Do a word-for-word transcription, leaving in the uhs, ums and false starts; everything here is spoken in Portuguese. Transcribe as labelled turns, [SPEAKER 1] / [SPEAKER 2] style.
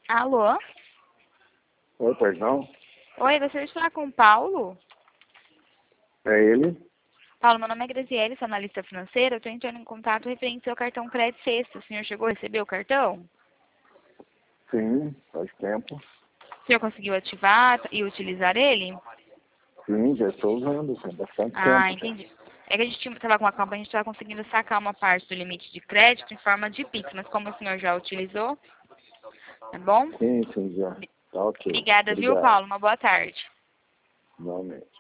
[SPEAKER 1] Alô?
[SPEAKER 2] Oi, perdão?
[SPEAKER 1] Oi, gostaria de falar com o Paulo?
[SPEAKER 2] É ele?
[SPEAKER 1] Paulo, meu nome é Graziele, sou analista financeira. Eu estou entrando em contato referente ao seu cartão crédito sexta. O senhor chegou a receber o cartão?
[SPEAKER 2] Sim, faz tempo.
[SPEAKER 1] O senhor conseguiu ativar e utilizar ele?
[SPEAKER 2] Sim, já estou usando, tem bastante
[SPEAKER 1] Ah,
[SPEAKER 2] tempo já.
[SPEAKER 1] entendi. É que a gente estava com uma campanha, a gente estava conseguindo sacar uma parte do limite de crédito em forma de Pix, mas como o senhor já utilizou, tá bom?
[SPEAKER 2] Sim, sim, já. Tá ok.
[SPEAKER 1] Obrigada, viu,
[SPEAKER 2] Obrigado.
[SPEAKER 1] Paulo? Uma boa tarde.
[SPEAKER 2] Igualmente.